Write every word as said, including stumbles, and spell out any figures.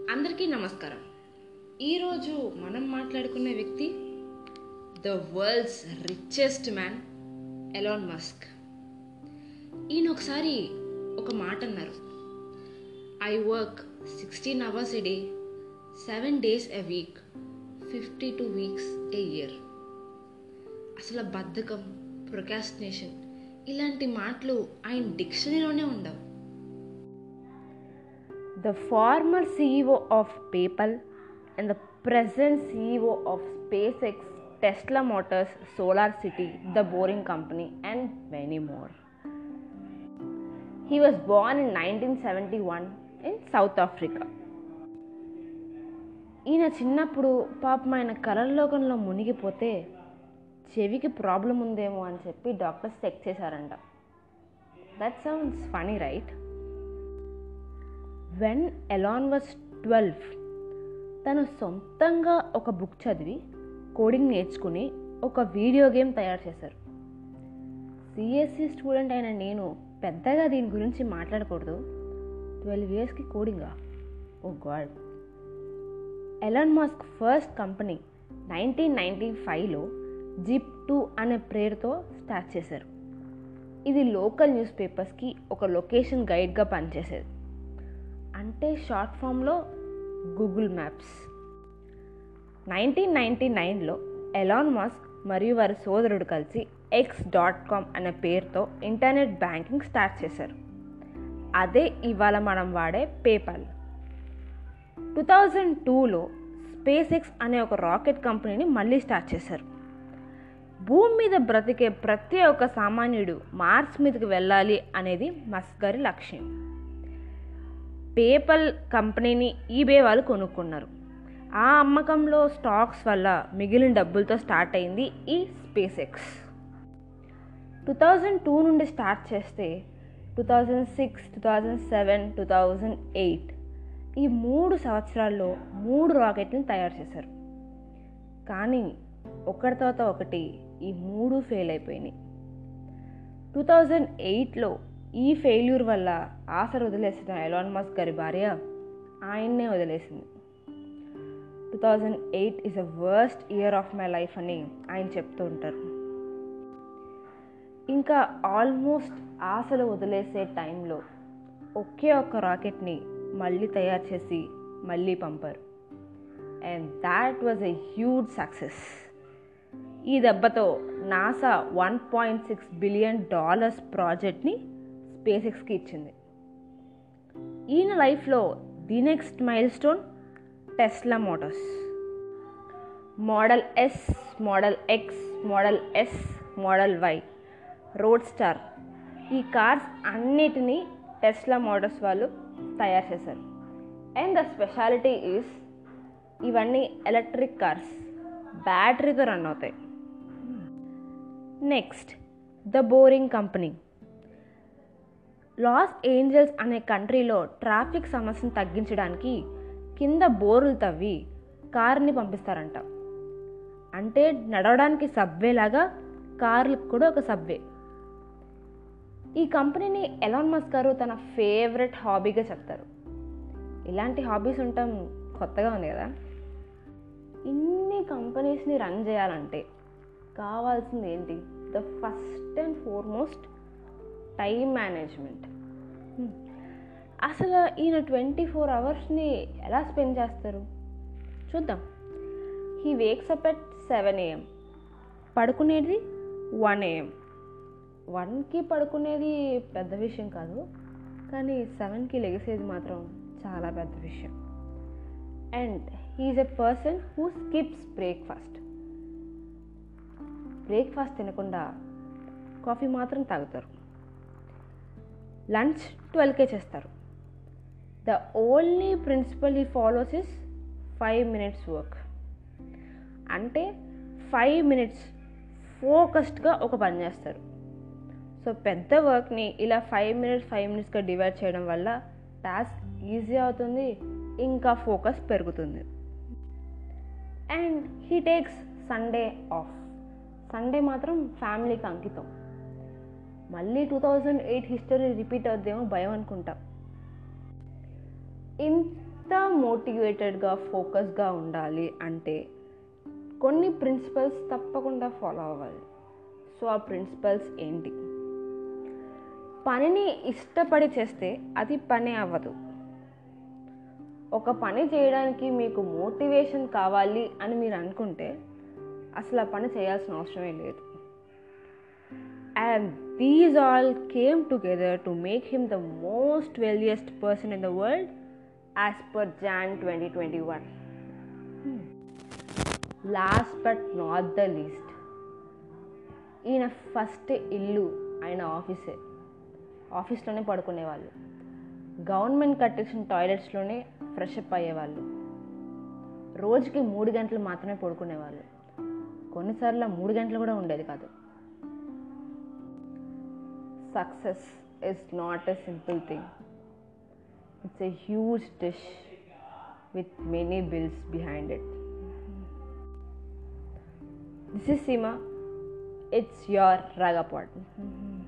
అందరికీ నమస్కారం. ఈరోజు మనం మాట్లాడుకునే వ్యక్తి the world's richest man Elon Musk. ఈయన ఒకసారి ఒక మాట అన్నారు, I work sixteen hours a day, seven days a week, fifty two weeks a year. అసలు బద్ధకం, ప్రొకాస్టినేషన్ ఇలాంటి మాటలు ఆయన డిక్షనరీలోనే ఉండవు. The former C E O of PayPal and the present C E O of SpaceX, Tesla Motors, SolarCity, The Boring Company and many more. He was born in nineteen seventy-one in South Africa. ఈయన చిన్నప్పుడు పాపం ఆయన కలలోకంలో మునిగిపోతే చెవికి problem ఉందేమో అని చెప్పి doctors check చేశారంట. That sounds funny, right? When Elon was twelve, తను సొంతంగా ఒక బుక్ చదివి కోడింగ్ నేర్చుకుని ఒక వీడియో గేమ్ తయారు చేశారు. సిఎస్సి స్టూడెంట్ అయిన నేను పెద్దగా దీని గురించి మాట్లాడకూడదు, ట్వెల్వ్ ఇయర్స్కి కోడింగా? Oh god. Elon Musk first company nineteen ninety ఫైవ్లో జిప్ టూ అనే పేరుతో స్టార్ట్ చేశారు. ఇది లోకల్ న్యూస్ పేపర్స్కి ఒక లొకేషన్ గైడ్గా పనిచేసేది, అంటే షార్ట్ ఫామ్లో గూగుల్ మ్యాప్స్. నైన్టీన్ నైంటీ నైన్లో ఎలాన్ మస్క్ మరియు వారి సోదరుడు కలిసి ఎక్స్ డాట్ కామ్ అనే పేరుతో ఇంటర్నెట్ బ్యాంకింగ్ స్టార్ట్ చేశారు. అదే ఇవాళ మనం వాడే పేపాల్. టూ థౌజండ్ టూలో స్పేస్ ఎక్స్ అనే ఒక రాకెట్ కంపెనీని మళ్ళీ స్టార్ట్ చేశారు. భూమి మీద బ్రతికే ప్రతి ఒక్క సామాన్యుడు మార్స్ మీదకి వెళ్ళాలి అనేది మస్క్ గారి లక్ష్యం. పేపల్ కంపెనీని ఈబే వాళ్ళు కొనుక్కున్నారు. ఆ అమ్మకంలో స్టాక్స్ వల్ల మిగిలిన డబ్బులతో స్టార్ట్ అయింది ఈ SpaceX. Two thousand two నుండి స్టార్ట్ చేస్తే two thousand six two thousand seven two thousand eight ఈ మూడు సంవత్సరాల్లో మూడు రాకెట్లను తయారు చేశారు. కానీ ఒకటి తర్వాత ఒకటి ఈ మూడు ఫెయిల్ అయిపోయినాయి. టూ థౌజండ్ ఎయిట్లో ఈ ఫెయిల్యూర్ వల్ల ఆశ వదిలేసిన ఎలాన్ మస్క్ గారి భార్య ఆయన్నే వదిలేసింది. Two thousand eight is a worst year of my life అని ఆయన చెప్తూ ఉంటారు. ఇంకా ఆల్మోస్ట్ ఆశలు వదిలేసే టైంలో ఒకే ఒక్క రాకెట్ని మళ్ళీ తయారు చేసి మళ్ళీ పంపారు. And that was a huge success. ఈ దెబ్బతో NASA one point six billion dollars ప్రాజెక్ట్ని స్పేస్ ఎక్స్కి ఇచ్చింది. ఈయన లైఫ్లో the next milestone Tesla Motors. Model S, model X, model S, model Y, roadster, ఈ కార్స్ అన్నిటినీ టెస్లా మోటార్స్ వాళ్ళు తయారు చేశారు. అండ్ ద స్పెషాలిటీ ఈజ్ ఇవన్నీ ఎలక్ట్రిక్ కార్స్, బ్యాటరీతో రన్ అవుతాయి. Next, the boring company. Los Angeles అనే కంట్రీలో ట్రాఫిక్ సమస్యను తగ్గించడానికి కింద బోర్లు తవ్వి కార్ని పంపిస్తారంట. అంటే నడవడానికి సబ్వే లాగా కార్లకు కూడా ఒక సబ్వే. ఈ కంపెనీని ఎలాన్ మస్క్ గారు తన ఫేవరెట్ హాబీగా చెప్తారు. ఇలాంటి హాబీస్ ఉండటం కొత్తగా ఉంది కదా. ఇన్ని కంపెనీస్ని రన్ చేయాలంటే కావాల్సింది ఏంటి? The first and foremost time management. అసలు ఈయన ట్వంటీ ఫోర్ అవర్స్ని ఎలా స్పెండ్ చేస్తారు చూద్దాం. He wakes up at seven AM, పడుకునేది వన్ ఏఎం. వన్కి పడుకునేది పెద్ద విషయం కాదు, కానీ సెవెన్కి లెగిసేది మాత్రం చాలా పెద్ద విషయం. And he's a person who skips breakfast. Breakfast తినకుండా కాఫీ మాత్రం తాగుతారు. లంచ్ ట్వెల్వ్కే చేస్తారు. The only principle he follows is five minutes work. అంటే ఫైవ్ మినిట్స్ ఫోకస్డ్గా ఒక పని చేస్తారు. సో పెద్ద వర్క్ని ఇలా ఫైవ్ మినిట్స్ ఫైవ్ మినిట్స్గా డివైడ్ చేయడం వల్ల టాస్క్ ఈజీ అవుతుంది, ఇంకా ఫోకస్ పెరుగుతుంది. And he takes Sunday off. Sunday మాత్రం ఫ్యామిలీకి అంకితం. మళ్ళీ two thousand eight history repeat అవుద్దేమో భయం అనుకుంటాం. ఇన్ మోటివేటెడ్గా ఫోకస్గా ఉండాలి అంటే కొన్ని ప్రిన్సిపల్స్ తప్పకుండా ఫాలో అవ్వాలి. సో ఆ ప్రిన్సిపల్స్ ఏంటి? పనిని ఇష్టపడి చేస్తే అది పని అవ్వదు. ఒక పని చేయడానికి మీకు మోటివేషన్ కావాలి అని మీరు అనుకుంటే అసలు ఆ పని చేయాల్సిన అవసరమే లేదు. And these all came together to make him the most wealthiest person in the world as per Jan twenty twenty one. Last but not the least, ఈయన ఫస్ట్ ఇల్లు ఆయన ఆఫీసే. ఆఫీస్లోనే పడుకునేవాళ్ళు. గవర్నమెంట్ కట్టించిన టాయిలెట్స్లోనే ఫ్రెష్ అప్ అయ్యేవాళ్ళు. రోజుకి మూడు గంటలు మాత్రమే పడుకునేవాళ్ళు. కొన్నిసార్లు మూడు గంటలు కూడా ఉండేది కాదు. Success is not a simple thing. It's a huge dish with many bills behind it. This is Seema. It's your Raga Pod.